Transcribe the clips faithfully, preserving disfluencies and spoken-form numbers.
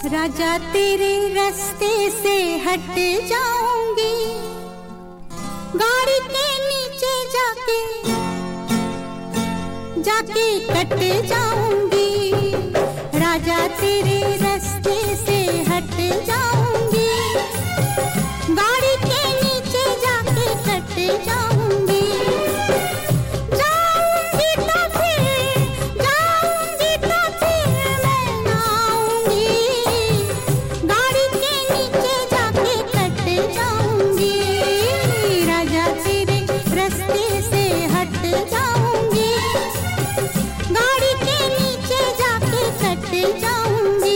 राजा तेरे रास्ते से हट जाऊंगी, गाड़ी के नीचे जाके जाके कट जाऊंगी। राजा तेरे रास्ते से हट जाऊंगी, गाड़ी के नीचे जाके कट जाऊंगी। जाऊंगी तो फिर जाऊंगी तो फिर मैं ना आऊंगी, गाड़ी के नीचे जाके कट जाऊंगी। राजा तेरे रास्ते से हट जाऊंगी, गाड़ी के नीचे जाके कट जाऊंगी।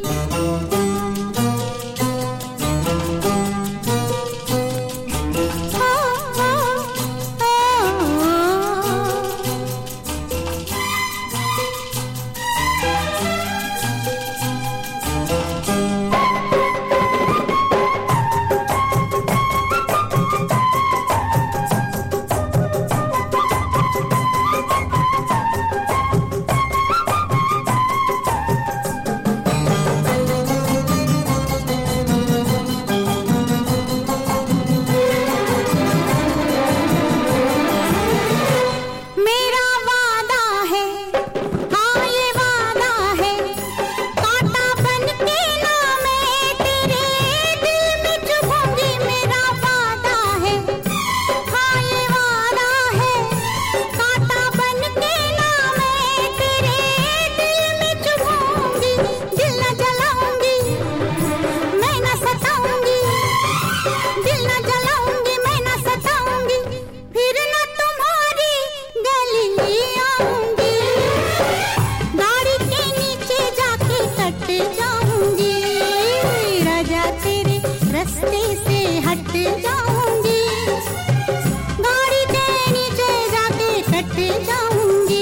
रास्ते से हट जाऊंगी, गाड़ी के नीचे जाके कट जाऊंगी।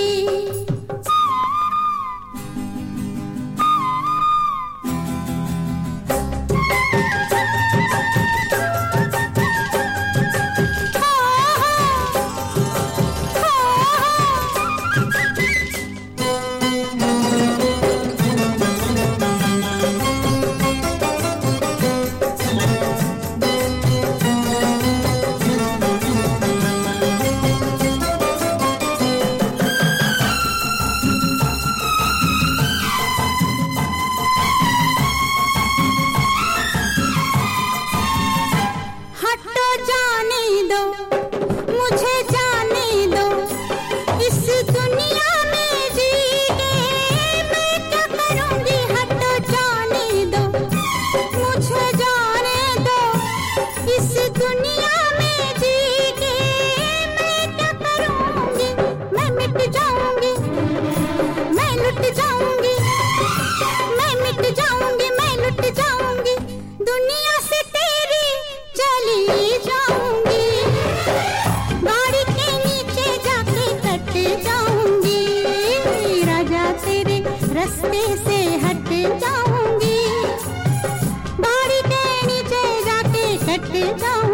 मुझे जाने दो, इस दुनिया में जी के मैं क्या करूंगी। हटो जाने दो, मुझे जाने दो, इस दुनिया में जी के मैं क्या करूंगी। मैं मिट जाऊंगी, मैं लुट जाऊंगी, मैं मिट जाऊंगी, मैं लुट जाऊंगी, दुनिया से तेरी चली जाऊंगी। गाड़ी के नीचे जाके कट जाऊंगी, राजा तेरे रास्ते से हट जाऊंगी, गाड़ी के नीचे जाके कट जाऊंगी।